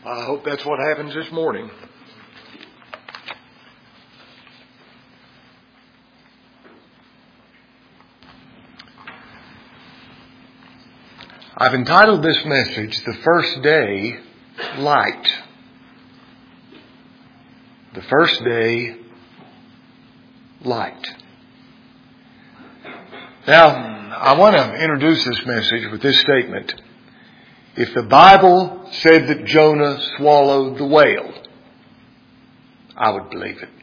I hope that's what happens this morning. I've entitled this message, The First Day, Light. The first day, light. Now, I want to introduce this message with this statement. If the Bible said that Jonah swallowed the whale, I would believe it.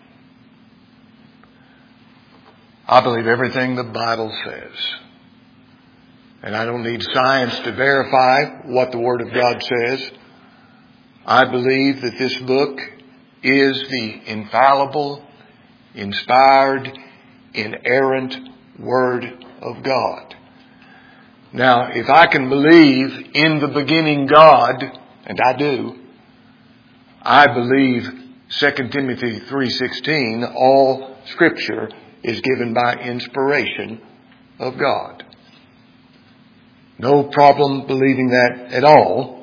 I believe everything the Bible says. And I don't need science to verify what the Word of God says. I believe that this book is the infallible, inspired, inerrant Word of God. Now, if I can believe in the beginning God, and I do, I believe 2 Timothy 3:16, all Scripture is given by inspiration of God. No problem believing that at all.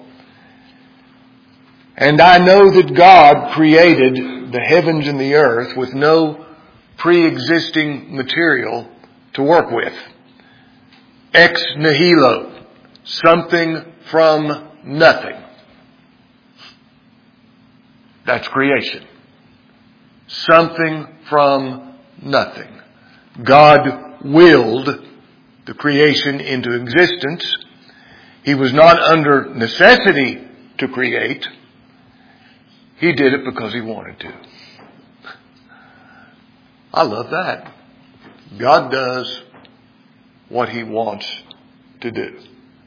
And I know that God created the heavens and the earth with no pre-existing material to work with. Ex nihilo, something from nothing. That's creation. Something from nothing. God willed the creation into existence. He was not under necessity to create. He did it because He wanted to. I love that. God does what He wants to do.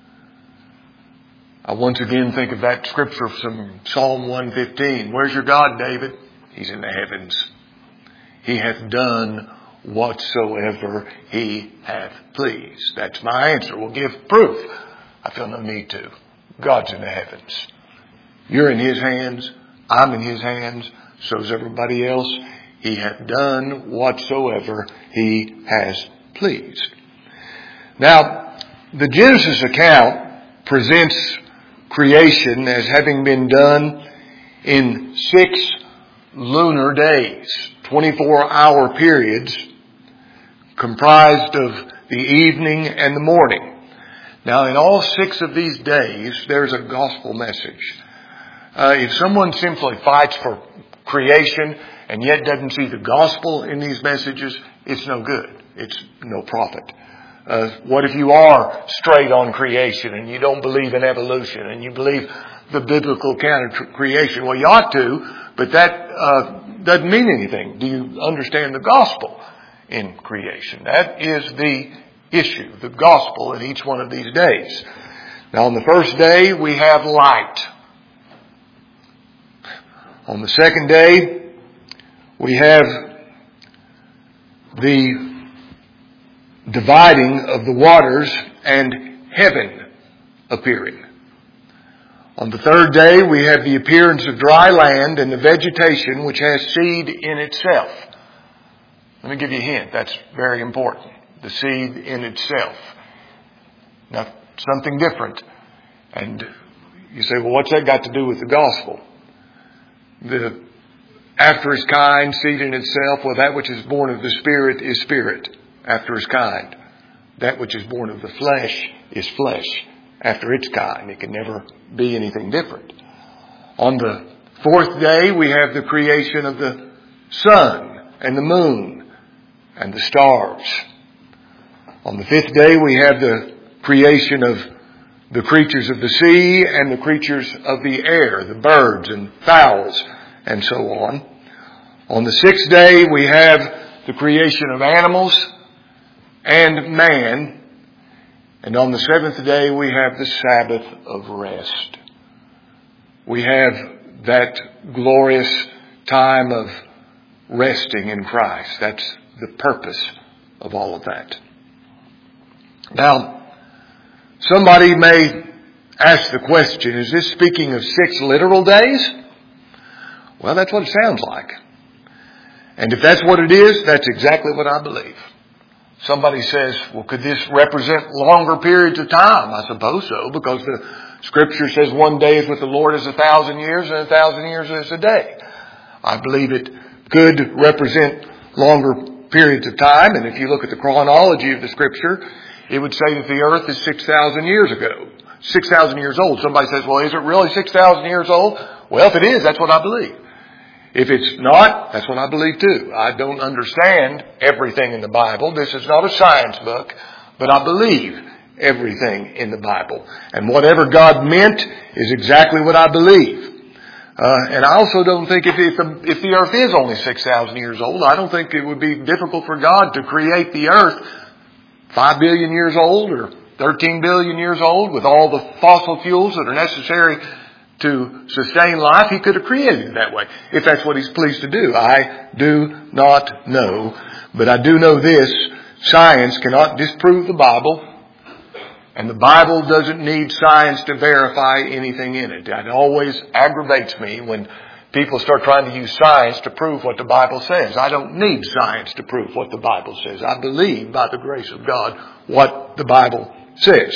I once again think of that scripture from Psalm 115. Where's your God, David? He's in the heavens. He hath done whatsoever He hath pleased. That's my answer. We'll give proof. I feel no need to. God's in the heavens. You're in His hands. I'm in His hands. So's everybody else. He hath done whatsoever He has pleased. Now, the Genesis account presents creation as having been done in 6 lunar days, 24-hour periods comprised of the evening and the morning. Now, in all 6 of these days, there's a gospel message. If someone simply fights for creation and yet doesn't see the gospel in these messages, it's no good. It's no profit. What if you are straight on creation and you don't believe in evolution and you believe the biblical account of creation? Well, you ought to, but that doesn't mean anything. Do you understand the gospel in creation? That is the issue, the gospel in each one of these days. Now, on the first day, we have light. On the second day, we have the dividing of the waters and heaven appearing. On the third day, we have the appearance of dry land and the vegetation which has seed in itself. Let me give you a hint. That's very important. The seed in itself. Now, something different. And you say, well, what's that got to do with the gospel? The after his kind, seed in itself, well, that which is born of the Spirit is spirit. After his kind. That which is born of the flesh is flesh. After its kind. It can never be anything different. On the fourth day, we have the creation of the sun and the moon and the stars. On the fifth day, we have the creation of the creatures of the sea and the creatures of the air, the birds and fowls and so on. On the sixth day, we have the creation of animals and man. And on the seventh day, we have the Sabbath of rest. We have that glorious time of resting in Christ. That's the purpose of all of that. Now, somebody may ask the question, is this speaking of 6 literal days? Well, that's what it sounds like. And if that's what it is, that's exactly what I believe. Somebody says, well, could this represent longer periods of time? I suppose so, because the Scripture says one day is with the Lord as 1,000 years and 1,000 years as a day. I believe it could represent longer periods of time. And if you look at the chronology of the Scripture, it would say that the earth is 6,000 years ago. 6,000 years old. Somebody says, well, is it really 6,000 years old? Well, if it is, that's what I believe. If it's not, that's what I believe too. I don't understand everything in the Bible. This is not a science book, but I believe everything in the Bible. And whatever God meant is exactly what I believe. And I also don't think if the earth is only 6,000 years old, I don't think it would be difficult for God to create the earth 5 billion years old or 13 billion years old with all the fossil fuels that are necessary to sustain life. He could have created it that way if that's what He's pleased to do. I do not know. But I do know this. Science cannot disprove the Bible. And the Bible doesn't need science to verify anything in it. It always aggravates me when people start trying to use science to prove what the Bible says. I don't need science to prove what the Bible says. I believe by the grace of God what the Bible says.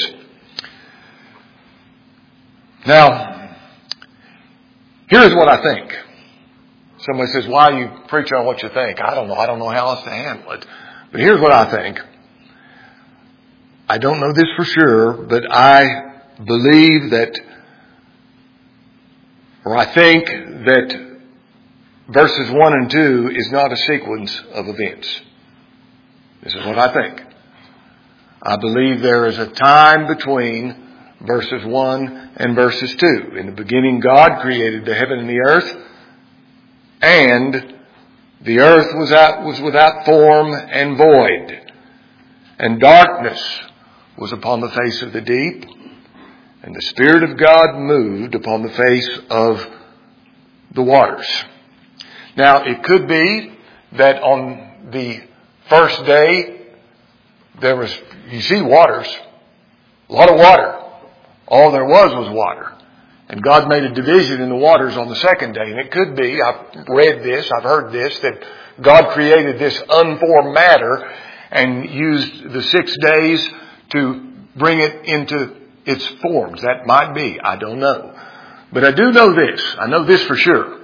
Now, here's what I think. Somebody says, why are you preaching on what you think? I don't know. I don't know how else to handle it. But here's what I think. I don't know this for sure, but I believe that, or I think that verses 1 and 2 is not a sequence of events. This is what I think. I believe there is a time between verses 1 and verses 2. In the beginning, God created the heaven and the earth, and the earth was without form and void, and darkness was upon the face of the deep, and the Spirit of God moved upon the face of the waters. Now, it could be that on the first day, there was, you see waters, a lot of water. All there was water. And God made a division in the waters on the second day. And it could be, I've read this, I've heard this, that God created this unformed matter and used the 6 days to bring it into its forms. That might be. I don't know. But I do know this. I know this for sure.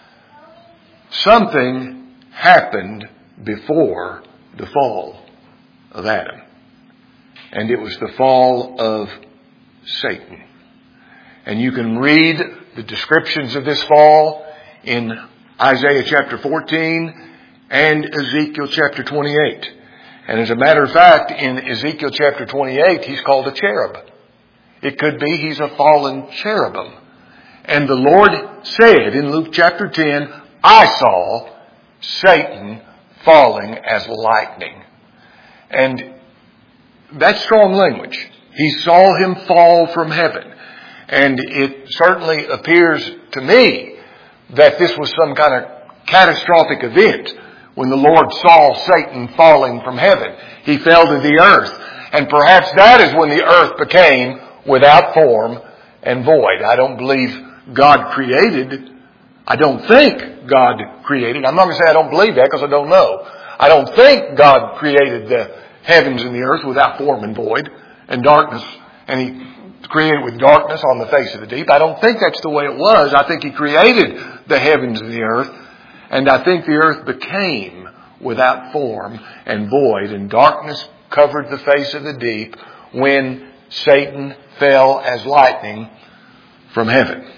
Something happened before the fall of Adam. And it was the fall of Satan. And you can read the descriptions of this fall in Isaiah chapter 14 and Ezekiel chapter 28. And as a matter of fact, in Ezekiel chapter 28, he's called a cherub. It could be he's a fallen cherubim. And the Lord said in Luke chapter 10, I saw Satan falling as lightning. And that's strong language. He saw him fall from heaven. And it certainly appears to me that this was some kind of catastrophic event when the Lord saw Satan falling from heaven. He fell to the earth. And perhaps that is when the earth became without form and void. I don't believe God created. I don't think God created. I'm not going to say I don't believe that because I don't know. I don't think God created the heavens and the earth without form and void and darkness. And He created with darkness on the face of the deep. I don't think that's the way it was. I think He created the heavens and the earth. And I think the earth became without form and void, and darkness covered the face of the deep when Satan fell as lightning from heaven.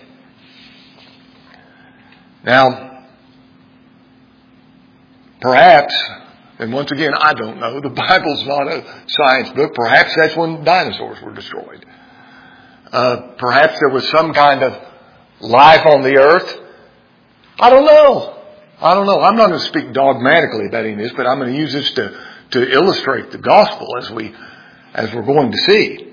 Now, perhaps, and once again, I don't know, the Bible's not a science book, perhaps that's when dinosaurs were destroyed. Perhaps there was some kind of life on the earth. I don't know. I'm not going to speak dogmatically about any of this, but I'm going to use this to illustrate the gospel as we're going to see.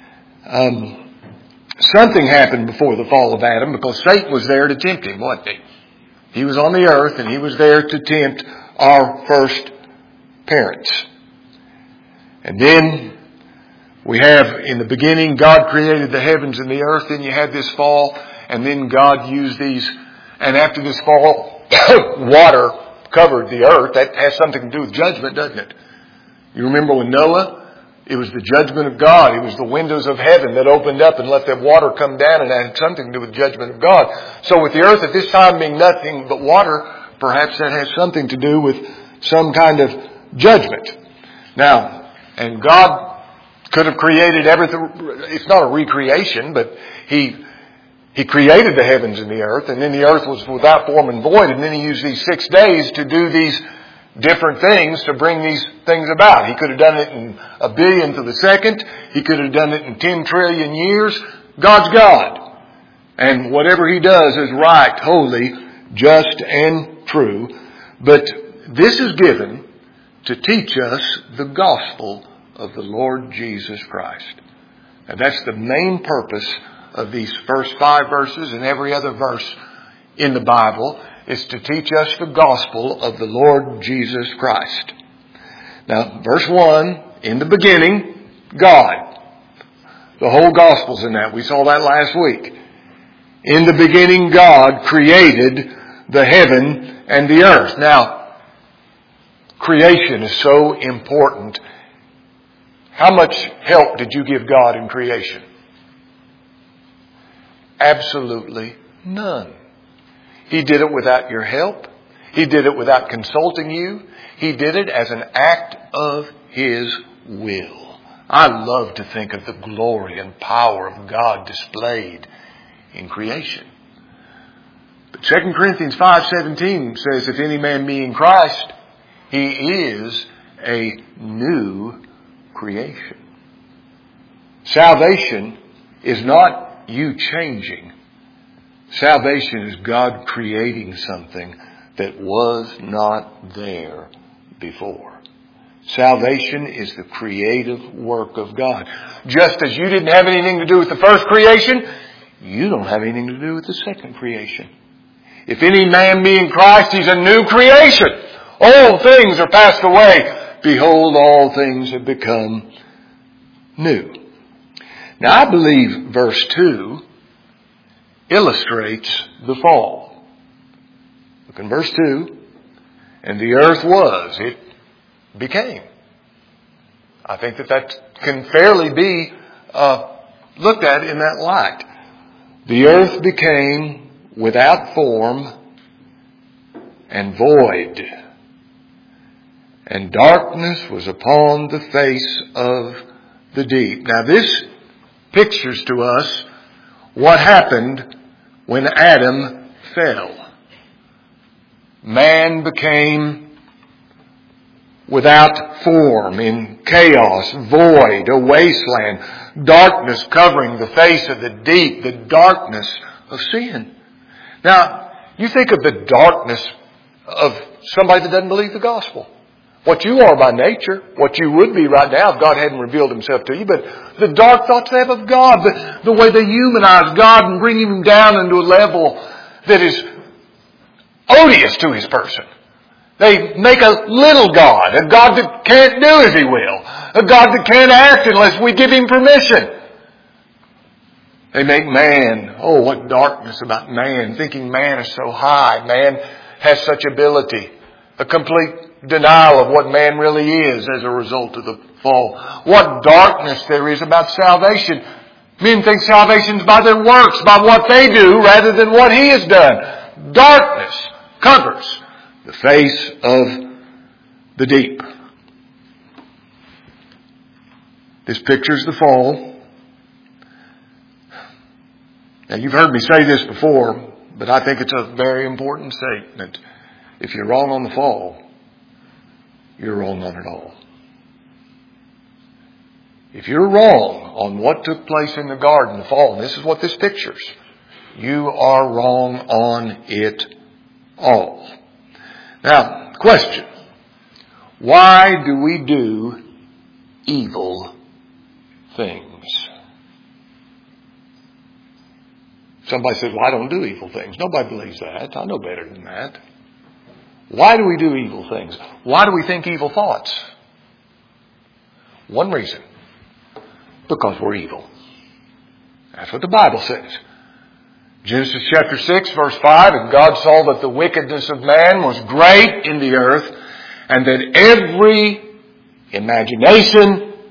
Something happened before the fall of Adam because Satan was there to tempt him, wasn't he? He was on the earth and he was there to tempt our first parents. And then we have, in the beginning, God created the heavens and the earth. Then you had this fall, and then God used these. And after this fall, water covered the earth. That has something to do with judgment, doesn't it? You remember when Noah It was the judgment of God. It was the windows of heaven that opened up and let that water come down, and that had something to do with the judgment of God. So with the earth at this time being nothing but water, perhaps that has something to do with some kind of judgment. Now, and God could have created everything. It's not a recreation, but He created the heavens and the earth, and then the earth was without form and void, and then He used these 6 days to do these different things to bring these things about. He could have done it in a billionth of a second. He could have done it in 10 trillion years. God's God. And whatever He does is right, holy, just, and true. But this is given to teach us the gospel of the Lord Jesus Christ. And that's the main purpose of these first 5 verses and every other verse in the Bible, is to teach us the gospel of the Lord Jesus Christ. Now, verse 1, in the beginning, God. The whole gospel's in that. We saw that last week. In the beginning, God created the heaven and the earth. Now, creation is so important. How much help did you give God in creation? Absolutely none. He did it without your help. He did it without consulting you. He did it as an act of His will. I love to think of the glory and power of God displayed in creation. But 2 Corinthians 5:17 says, if any man be in Christ, he is a new creation. Salvation is not you changing. Salvation is God creating something that was not there before. Salvation is the creative work of God. Just as you didn't have anything to do with the first creation, you don't have anything to do with the second creation. If any man be in Christ, he's a new creation. Old things are passed away. Behold, all things have become new. Now, I believe verse 2 illustrates the fall. Look in verse 2. And the earth was, it became. I think that can fairly be looked at in that light. The earth became without form and void, and darkness was upon the face of the deep. Now this pictures to us what happened when Adam fell. Man became without form, in chaos, void, a wasteland, darkness covering the face of the deep, the darkness of sin. Now, you think of the darkness of somebody that doesn't believe the gospel. What you are by nature, what you would be right now if God hadn't revealed Himself to you, but the dark thoughts they have of God, the way they humanize God and bring Him down into a level that is odious to His person. They make a little God, a God that can't do as He will, a God that can't act unless we give Him permission. They make man, oh what darkness about man, thinking man is so high, man has such ability, a complete denial of what man really is as a result of the fall. What darkness there is about salvation. Men think salvation is by their works, by what they do, rather than what He has done. Darkness covers the face of the deep. This pictures the fall. Now you've heard me say this before, but I think it's a very important statement. If you're wrong on the fall, you're wrong on it all. If you're wrong on what took place in the garden, the fall, and this is what this pictures, you are wrong on it all. Now, question. Why do we do evil things? Somebody says, well, I don't do evil things. Nobody believes that. I know better than that. Why do we do evil things? Why do we think evil thoughts? One reason. Because we're evil. That's what the Bible says. Genesis chapter 6 verse 5, and God saw that the wickedness of man was great in the earth, and that every imagination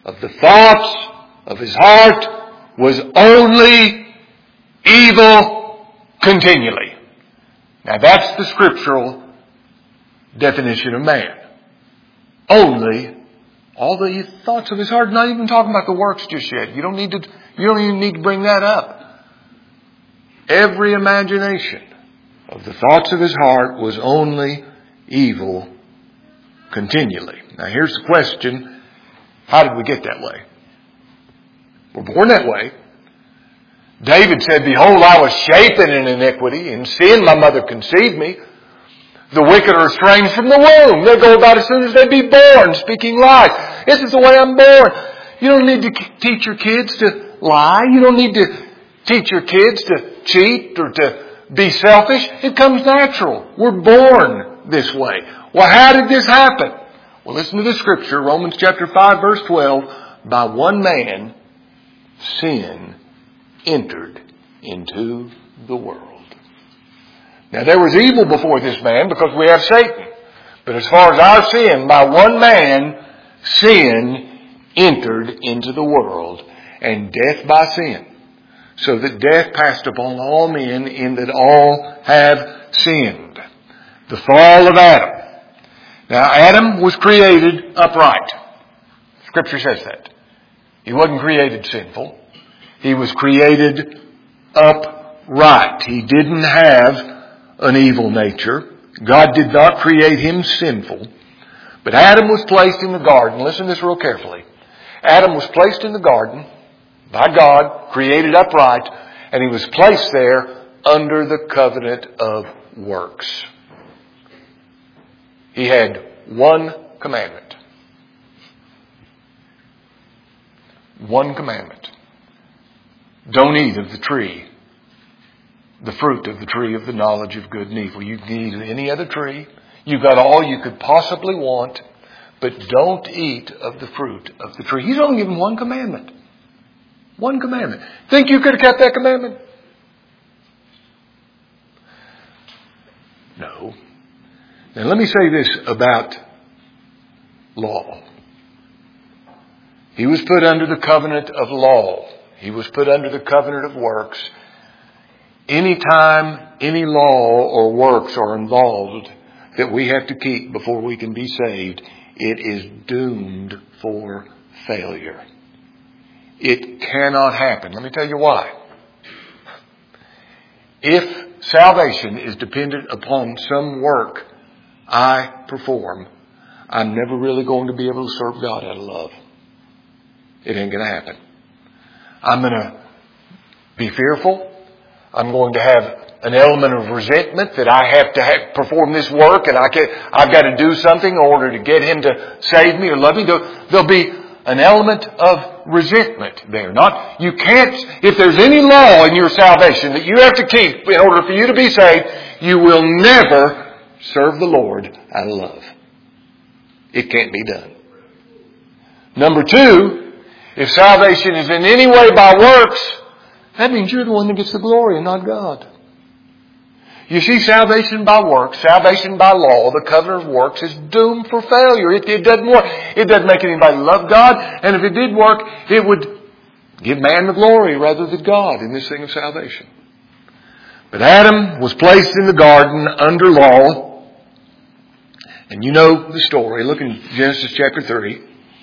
of the thoughts of his heart was only evil continually. Now that's the scriptural definition of man. Only all the thoughts of his heart. Not even talking about the works just yet. You don't even need to bring that up. Every imagination of the thoughts of his heart was only evil continually. Now here's the question. How did we get that way? We're born that way. David said, behold, I was shapen in iniquity. In sin my mother conceived me. The wicked are estranged from the womb. They go about as soon as they be born, speaking lies. This is the way I'm born. You don't need to teach your kids to lie. You don't need to teach your kids to cheat or to be selfish. It comes natural. We're born this way. Well, how did this happen? Well, listen to the scripture, Romans chapter 5, verse 12. By one man, sin entered into the world. Now there was evil before this man because we have Satan. But as far as our sin, by one man, sin entered into the world, and death by sin. So that death passed upon all men in that all have sinned. The fall of Adam. Now Adam was created upright. Scripture says that. He wasn't created sinful. He was created upright. He didn't have an evil nature. God did not create him sinful. But Adam was placed in the garden. Listen to this real carefully. Adam was placed in the garden by God, created upright, and he was placed there under the covenant of works. He had one commandment. One commandment. Don't eat of the tree, the fruit of the tree of the knowledge of good and evil. You can eat of any other tree. You've got all you could possibly want, but don't eat of the fruit of the tree. He's only given one commandment. One commandment. Think you could have kept that commandment? No. Now let me say this about law. He was put under the covenant of law. He was put under the covenant of works. Anytime any law or works are involved that we have to keep before we can be saved, it is doomed for failure. It cannot happen. Let me tell you why. If salvation is dependent upon some work I perform, I'm never really going to be able to serve God out of love. It ain't going to happen. I'm going to be fearful. I'm going to have an element of resentment that I have to perform this work and I've got to do something in order to get him to save me or love me. There'll be an element of resentment there. You can't, if there's any law in your salvation that you have to keep in order for you to be saved, you will never serve the Lord out of love. It can't be done. Number two, if salvation is in any way by works, that means you're the one that gets the glory and not God. You see, salvation by works, salvation by law, the covenant of works is doomed for failure. It doesn't work. It doesn't make anybody love God. And if it did work, it would give man the glory rather than God in this thing of salvation. But Adam was placed in the garden under law. And you know the story. Look in Genesis chapter 3.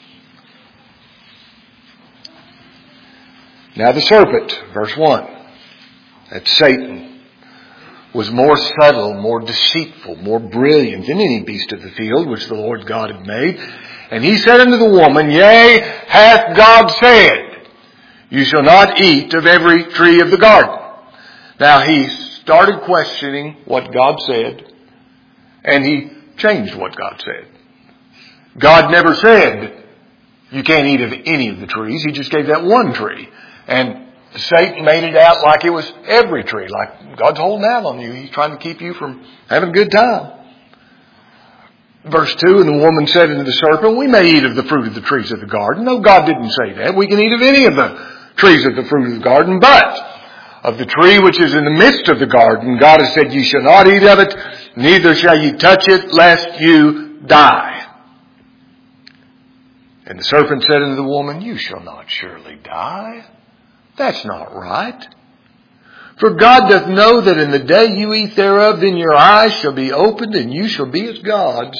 Now the serpent, verse 1, that's Satan, was more subtle, more deceitful, more brilliant than any beast of the field which the Lord God had made. And he said unto the woman, Yea, hath God said, You shall not eat of every tree of the garden. Now he started questioning what God said, and he changed what God said. God never said, You can't eat of any of the trees. He just gave that one tree. And Satan made it out like it was every tree, like God's holding out on you. He's trying to keep you from having a good time. Verse 2, And the woman said unto the serpent, We may eat of the fruit of the trees of the garden. No, God didn't say that. We can eat of any of the trees of the fruit of the garden, but of the tree which is in the midst of the garden, God has said, Ye shall not eat of it, neither shall ye touch it, lest you die. And the serpent said unto the woman, You shall not surely die. That's not right. For God doth know that in the day you eat thereof, then your eyes shall be opened, and you shall be as gods,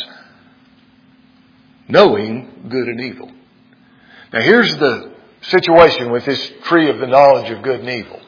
knowing good and evil. Now here's the situation with this tree of the knowledge of good and evil.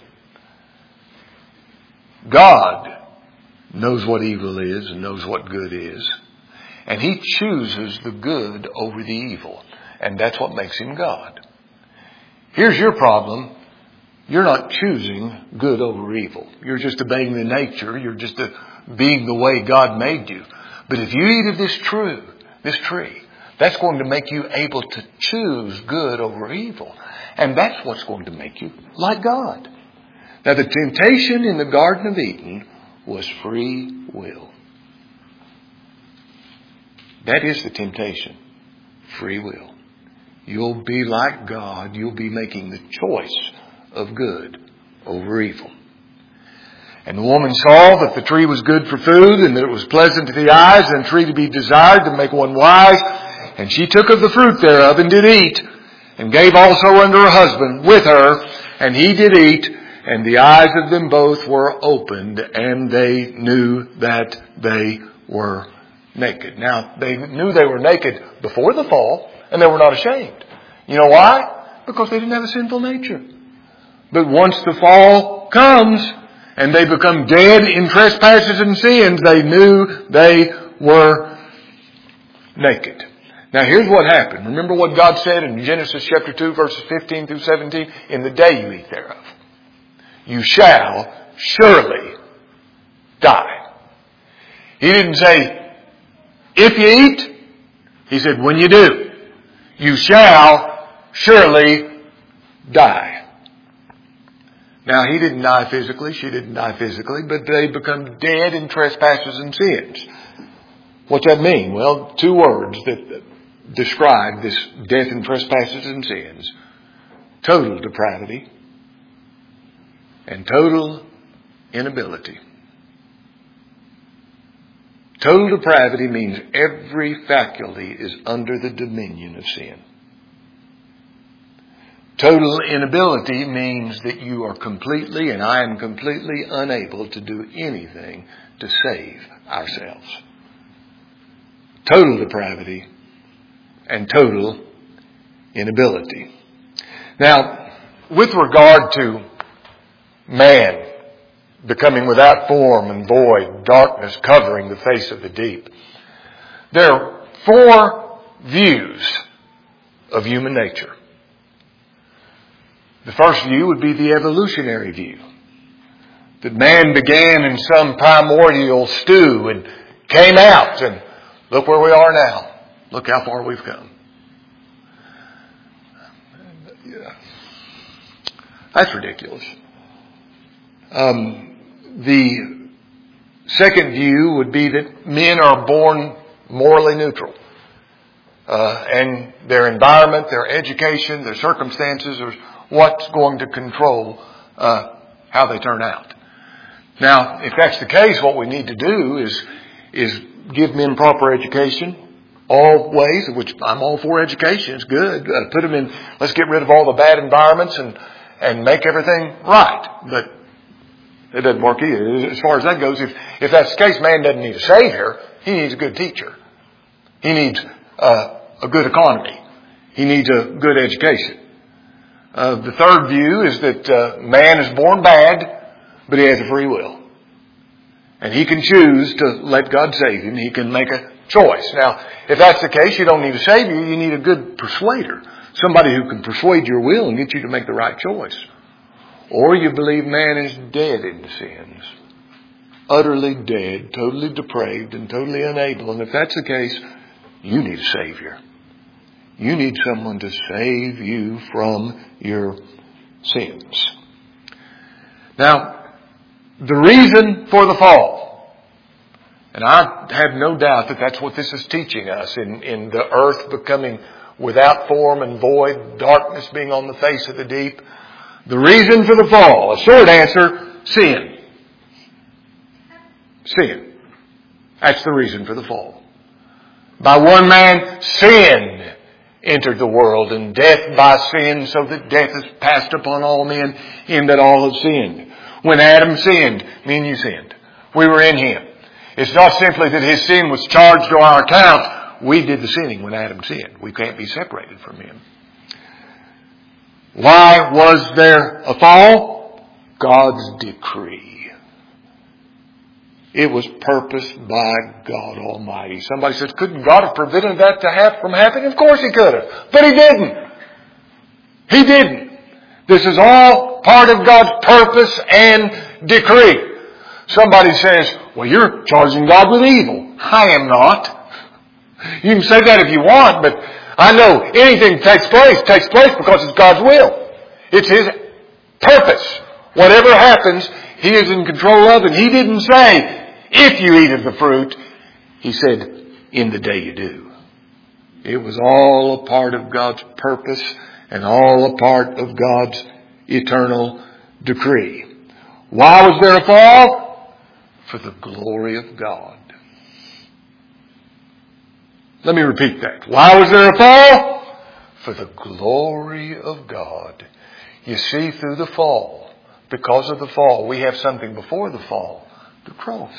God knows what evil is and knows what good is. And He chooses the good over the evil. And that's what makes Him God. Here's your problem. You're not choosing good over evil. You're just obeying the nature. You're just being the way God made you. But if you eat of this tree, that's going to make you able to choose good over evil. And that's what's going to make you like God. Now the temptation in the Garden of Eden was free will. That is the temptation. Free will. You'll be like God. You'll be making the choice of good over evil. And the woman saw that the tree was good for food, and that it was pleasant to the eyes, and a tree to be desired to make one wise. And she took of the fruit thereof, and did eat, and gave also unto her husband with her, and he did eat, and the eyes of them both were opened, and they knew that they were naked. Now, they knew they were naked before the fall, and they were not ashamed. You know why? Because they didn't have a sinful nature. But once the fall comes and they become dead in trespasses and sins, they knew they were naked. Now here's what happened. Remember what God said in Genesis chapter 2 verses 15 through 17? In the day you eat thereof, you shall surely die. He didn't say, if you eat. He said, when you do, you shall surely die. Now, he didn't die physically, she didn't die physically, but they become dead in trespasses and sins. What's that mean? Well, two words that describe this death in trespasses and sins. Total depravity and total inability. Total depravity means every faculty is under the dominion of sin. Total inability means that you are completely, and I am completely unable to do anything to save ourselves. Total depravity and total inability. Now, with regard to man becoming without form and void, darkness covering the face of the deep, there are four views of human nature. The first view would be the evolutionary view. That man began in some primordial stew and came out, and look where we are now. Look how far we've come. That's ridiculous. The second view would be that men are born morally neutral. And their environment, their education, their circumstances are what's going to control how they turn out. Now, if that's the case, what we need to do is give men proper education, all ways, which I'm all for education. It's good. Put them in. Let's get rid of all the bad environments and make everything right. But it doesn't work either. As far as that goes, if that's the case, man doesn't need a savior. He needs a good teacher. He needs a good economy. He needs a good education. The third view is that man is born bad, but he has a free will. And he can choose to let God save him. He can make a choice. Now, if that's the case, you don't need a savior. You need a good persuader. Somebody who can persuade your will and get you to make the right choice. Or you believe man is dead in the sins. Utterly dead, totally depraved, and totally unable. And if that's the case, you need a savior. You need someone to save you from your sins. Now, the reason for the fall, and I have no doubt that that's what this is teaching us in the earth becoming without form and void, darkness being on the face of the deep. The reason for the fall, a short answer, sin. Sin. That's the reason for the fall. By one man, sin entered the world, and death by sin, so that death is passed upon all men, in that all have sinned. When Adam sinned, me and you sinned. We were in him. It's not simply that his sin was charged to our account. We did the sinning when Adam sinned. We can't be separated from him. Why was there a fall? God's decree. It was purposed by God Almighty. Somebody says, couldn't God have prevented that from happening? Of course He could have. But He didn't. He didn't. This is all part of God's purpose and decree. Somebody says, well, you're charging God with evil. I am not. You can say that if you want, but I know anything takes place because it's God's will. It's His purpose. Whatever happens, He is in control of, and He didn't say, if you eat of the fruit. He said, in the day you do. It was all a part of God's purpose and all a part of God's eternal decree. Why was there a fall? For the glory of God. Let me repeat that. Why was there a fall? For the glory of God. You see, through the fall, because of the fall, we have something before the fall, the cross.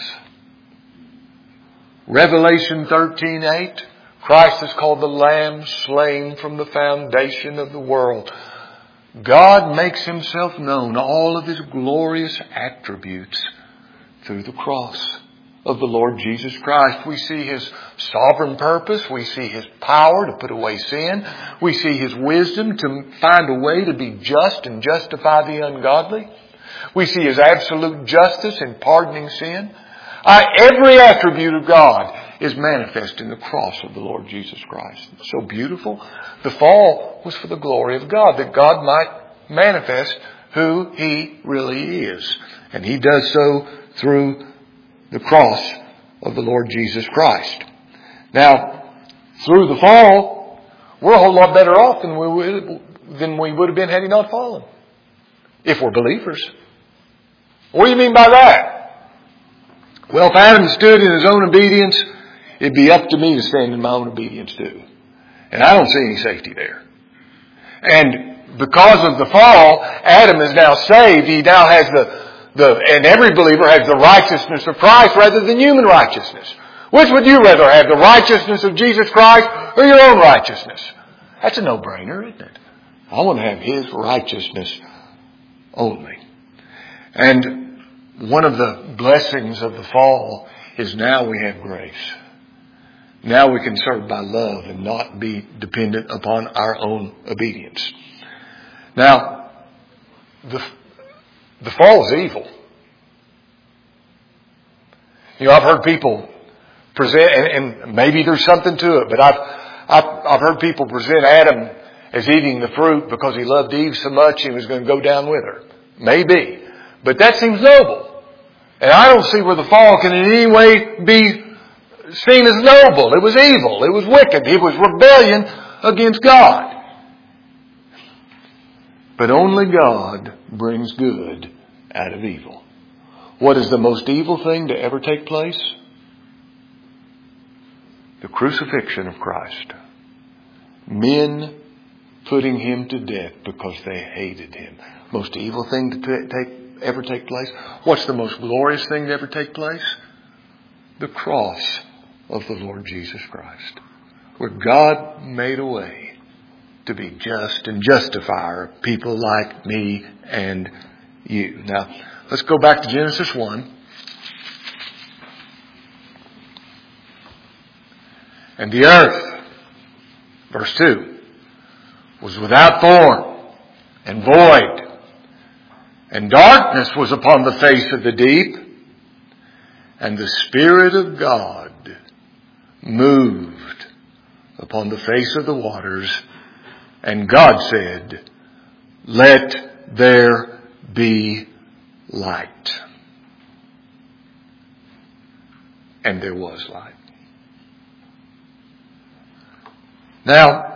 Revelation 13:8, Christ is called the Lamb slain from the foundation of the world. God makes Himself known, all of His glorious attributes, through the cross of the Lord Jesus Christ. We see His sovereign purpose. We see His power to put away sin. We see His wisdom to find a way to be just and justify the ungodly. We see His absolute justice in pardoning sin. Every attribute of God is manifest in the cross of the Lord Jesus Christ. It's so beautiful. The fall was for the glory of God, that God might manifest who He really is. And He does so through the cross of the Lord Jesus Christ. Now, through the fall, we're a whole lot better off than we would have been had He not fallen. If we're believers. What do you mean by that? Well, if Adam stood in his own obedience, it'd be up to me to stand in my own obedience too. And I don't see any safety there. And because of the fall, Adam is now saved. He now has and every believer has the righteousness of Christ rather than human righteousness. Which would you rather have, the righteousness of Jesus Christ or your own righteousness? That's a no-brainer, isn't it? I want to have His righteousness only. And one of the blessings of the fall is now we have grace. Now we can serve by love and not be dependent upon our own obedience. Now, the fall is evil. You know, I've heard people present, and maybe there's something to it, but I've heard people present Adam as eating the fruit because he loved Eve so much he was going to go down with her. Maybe. But that seems noble. And I don't see where the fall can in any way be seen as noble. It was evil. It was wicked. It was rebellion against God. But only God brings good out of evil. What is the most evil thing to ever take place? The crucifixion of Christ. Men putting Him to death because they hated Him. Most evil thing to ever take place. What's the most glorious thing to ever take place? The cross of the Lord Jesus Christ. Where God made a way to be just and justifier of people like me and you. Now, let's go back to Genesis 1. And the earth, verse 2, was without form and void. And darkness was upon the face of the deep. And the Spirit of God moved upon the face of the waters. And God said, let there be light. And there was light. Now,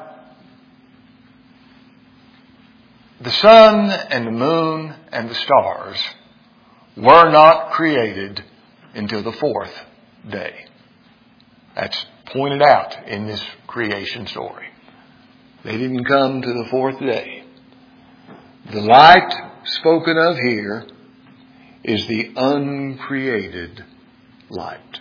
the sun and the moon and the stars were not created until the fourth day. That's pointed out in this creation story. They didn't come to the fourth day. The light spoken of here is the uncreated light.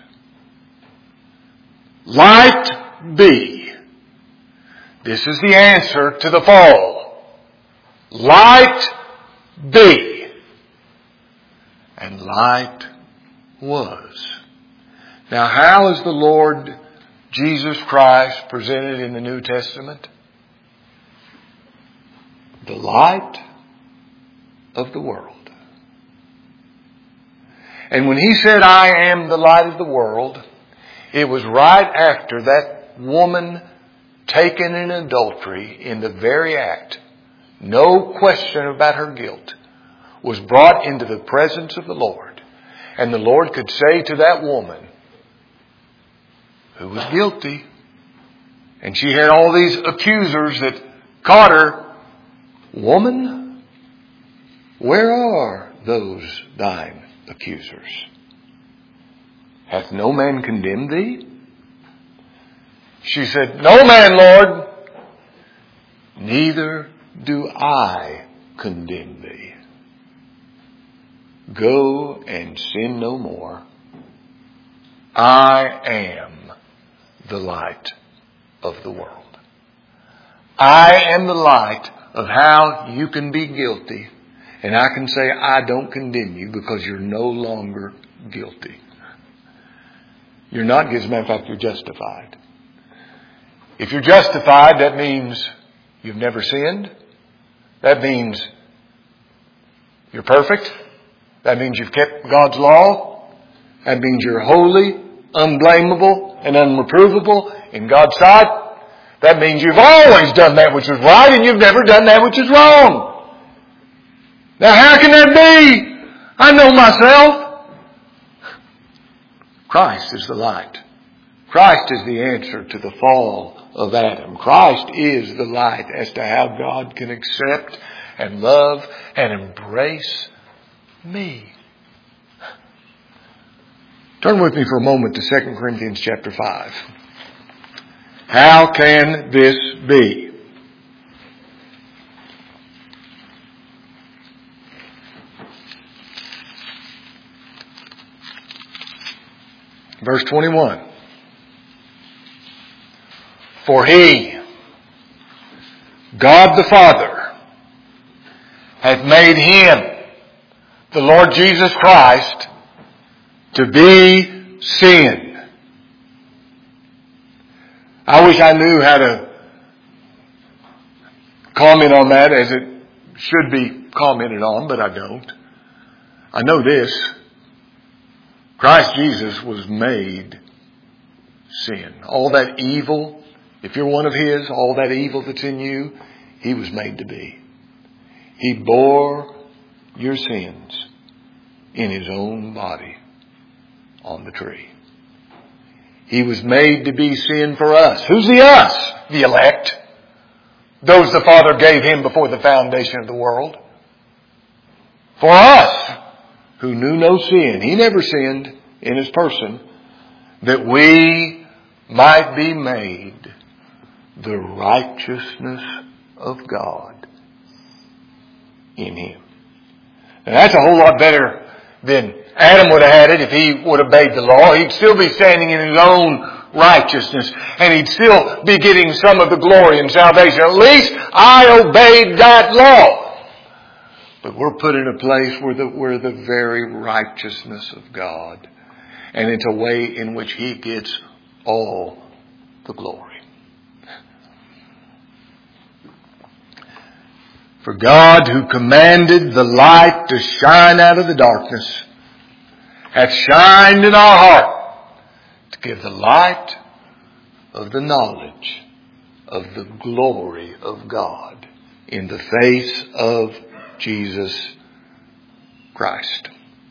Light be. This is the answer to the fall. Light be. And light was. Now, how is the Lord Jesus Christ presented in the New Testament? The light of the world. And when He said, I am the light of the world, it was right after that woman taken in adultery in the very act, no question about her guilt, was brought into the presence of the Lord. And the Lord could say to that woman, who was guilty, and she had all these accusers that caught her, woman, where are those thine accusers? Hath no man condemned thee? She said, no man, Lord. Neither do I condemn thee. Go and sin no more. I am the light of the world. I am the light of how you can be guilty. And I can say, I don't condemn you because you're no longer guilty. You're not guilty. As a matter of fact, you're justified. If you're justified, that means you've never sinned. That means you're perfect. That means you've kept God's law. That means you're holy, unblameable, and unreprovable in God's sight. That means you've always done that which is right and you've never done that which is wrong. Now how can that be? I know myself. Christ is the light. Christ is the answer to the fall of Adam. Christ is the light as to how God can accept and love and embrace me. Turn with me for a moment to 2 Corinthians chapter 5. How can this be? Verse 21. For He, God the Father, hath made Him, the Lord Jesus Christ, to be sin. I wish I knew how to comment on that as it should be commented on, but I don't. I know this. Christ Jesus was made sin. All that evil, if you're one of His, all that evil that's in you, He was made to be. He bore your sins in His own body on the tree. He was made to be sin for us. Who's the us? The elect. Those the Father gave Him before the foundation of the world. For us, who knew no sin. He never sinned in His person, that we might be made the righteousness of God in Him. And that's a whole lot better than Adam would have had it if he would have obeyed the law. He'd still be standing in his own righteousness, and he'd still be getting some of the glory and salvation. At least I obeyed that law. But we're put in a place where we're the very righteousness of God. And it's a way in which He gets all the glory. For God, who commanded the light to shine out of the darkness, hath shined in our heart to give the light of the knowledge of the glory of God in the face of Jesus Christ.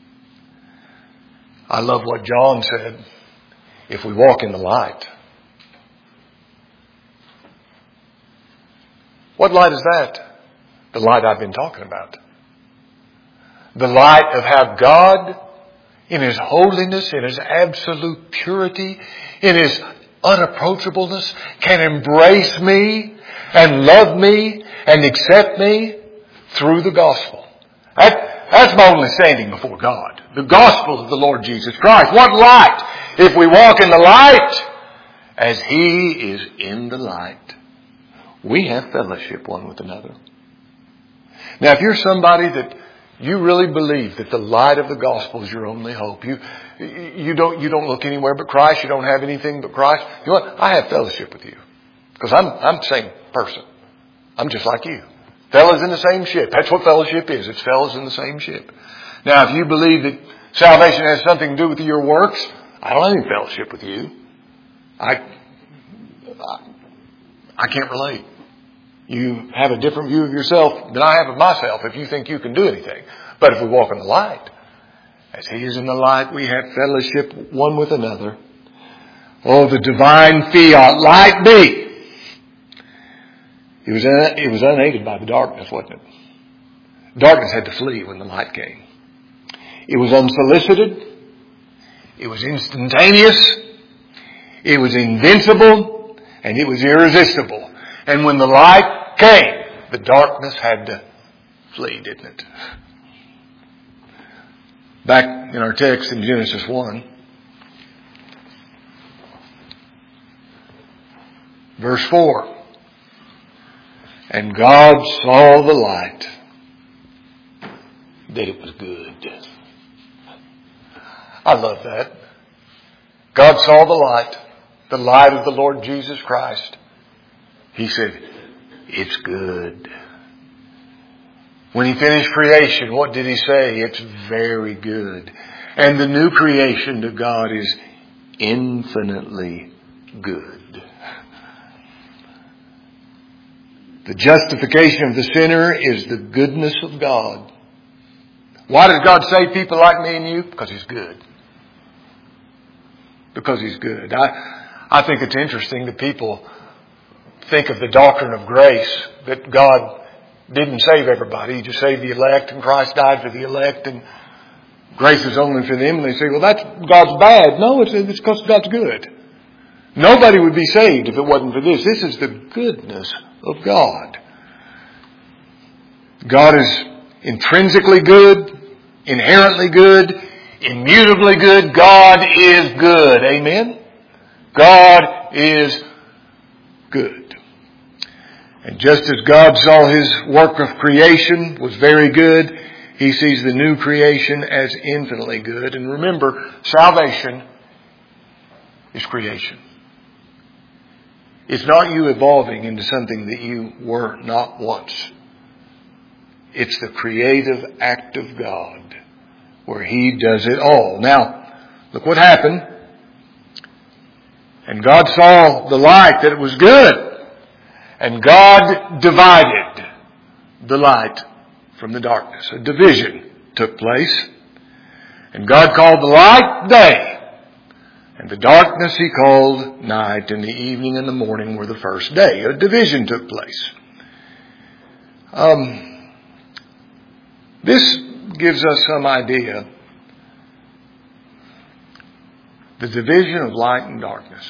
I love what John said. If we walk in the light. What light is that? The light I've been talking about. The light of how God, in His holiness, in His absolute purity, in His unapproachableness can embrace me and love me and accept me through the gospel. That's my only standing before God. The gospel of the Lord Jesus Christ. What light? If we walk in the light as He is in the light, we have fellowship one with another. Now, if you're somebody that you really believe that the light of the gospel is your only hope, you don't look anywhere but Christ, you don't have anything but Christ, you know what? I have fellowship with you. Because I'm the same person. I'm just like you. Fellas in the same ship. That's what fellowship is. It's fellas in the same ship. Now, if you believe that salvation has something to do with your works, I don't have any fellowship with you. I can't relate. You have a different view of yourself than I have of myself if you think you can do anything. But if we walk in the light, as He is in the light, we have fellowship one with another. Oh, the divine fiat, light be. It was unaided by the darkness, wasn't it? Darkness had to flee when the light came. It was unsolicited. It was instantaneous. It was invincible. And it was irresistible. And when the light came, the darkness had to flee, didn't it? Back in our text in Genesis 1, verse 4. And God saw the light, that it was good. I love that. God saw the light of the Lord Jesus Christ. He said, it's good. When He finished creation, what did He say? It's very good. And the new creation to God is infinitely good. The justification of the sinner is the goodness of God. Why does God save people like me and you? Because He's good. Because He's good. I think it's interesting that people think of the doctrine of grace, that God didn't save everybody. He just saved the elect, and Christ died for the elect, and grace is only for them. And they say, well, that's God's bad. No, it's because God's good. Nobody would be saved if it wasn't for this. This is the goodness of God. God is intrinsically good, inherently good, immutably good. God is good. Amen? God is good. And just as God saw His work of creation was very good, He sees the new creation as infinitely good. And remember, salvation is creation. It's not you evolving into something that you were not once. It's the creative act of God where He does it all. Now, look what happened. And God saw the light that it was good. And God divided the light from the darkness. A division took place. And God called the light day. And the darkness He called night, and the evening and the morning were the first day. A division took place. This gives us some idea. The division of light and darkness.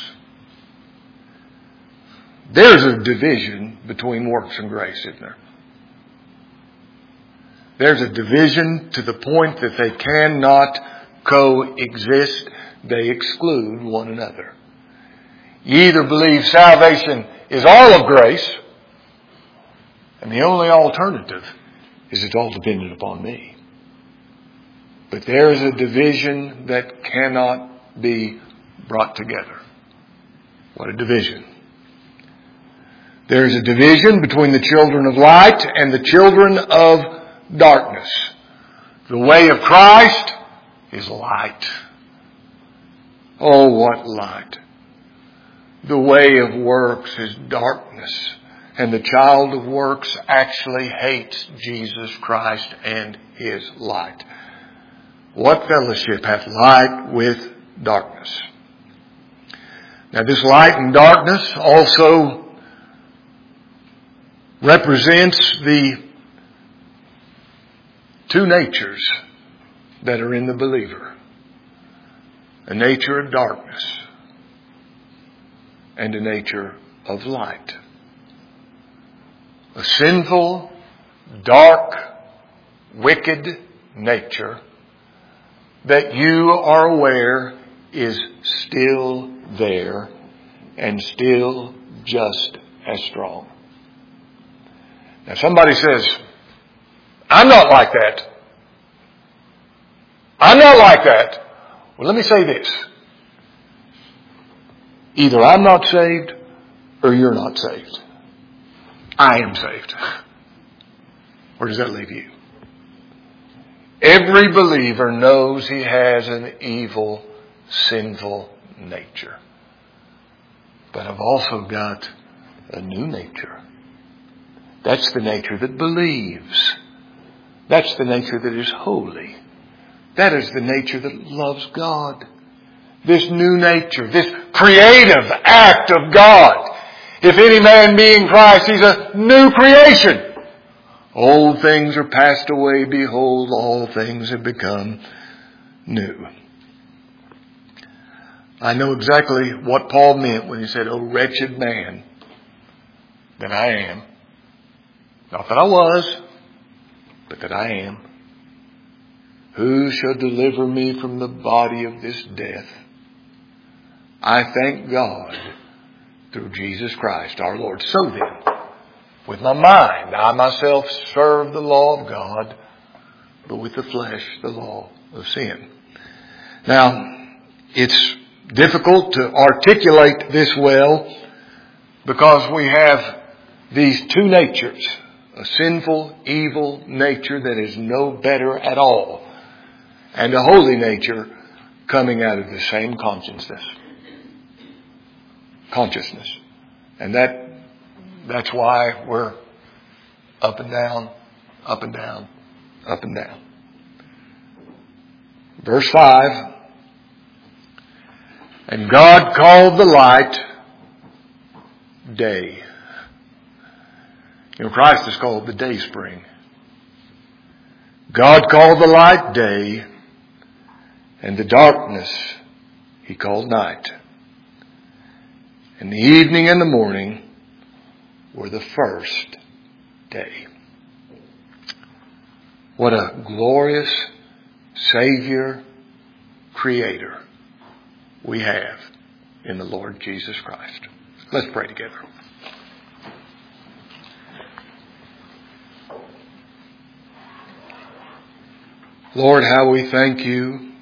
There's a division between works and grace, isn't there? There's a division to the point that they cannot coexist. They exclude one another. You either believe salvation is all of grace, and the only alternative is it's all dependent upon me. But there is a division that cannot be brought together. What a division. There is a division between the children of light and the children of darkness. The way of Christ is light. Oh, what light. The way of works is darkness. And the child of works actually hates Jesus Christ and His light. What fellowship hath light with darkness? Now, this light and darkness also represents the two natures that are in the believer. A nature of darkness and a nature of light. A sinful, dark, wicked nature that you are aware is still there and still just as strong. Now somebody says, I'm not like that. I'm not like that. Well, let me say this. Either I'm not saved or you're not saved. I am saved. Where does that leave you? Every believer knows he has an evil, sinful nature. But I've also got a new nature. That's the nature that believes. That's the nature that is holy. That is the nature that loves God. This new nature, this creative act of God. If any man be in Christ, he's a new creation. Old things are passed away. Behold, all things have become new. I know exactly what Paul meant when he said, "O wretched man that I am." Not that I was, but that I am. Who shall deliver me from the body of this death? I thank God through Jesus Christ our Lord. So then, with my mind, I myself serve the law of God, but with the flesh, the law of sin. Now, it's difficult to articulate this well because we have these two natures, a sinful, evil nature that is no better at all, and a holy nature coming out of the same consciousness. And that's why we're up and down, up and down, up and down. Verse 5. And God called the light day. You know, Christ is called the day spring. God called the light day, and the darkness He called night. And the evening and the morning were the first day. What a glorious Savior, Creator we have in the Lord Jesus Christ. Let's pray together. Lord, how we thank You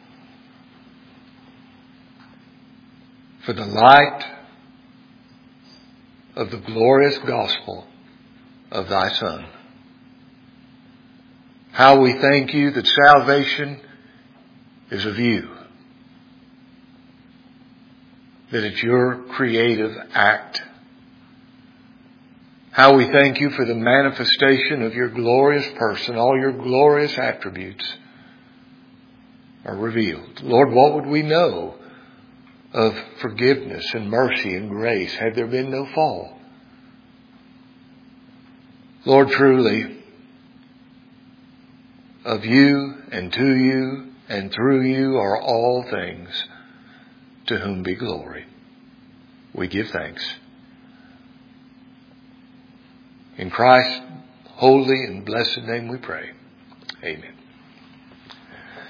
for the light of the glorious gospel of Thy Son. How we thank You that salvation is of You. That it's Your creative act. How we thank You for the manifestation of Your glorious person. All Your glorious attributes are revealed. Lord, what would we know of forgiveness and mercy and grace had there been no fall? Lord, truly, of You and to You and through You are all things, to whom be glory. We give thanks. In Christ's holy and blessed name we pray. Amen.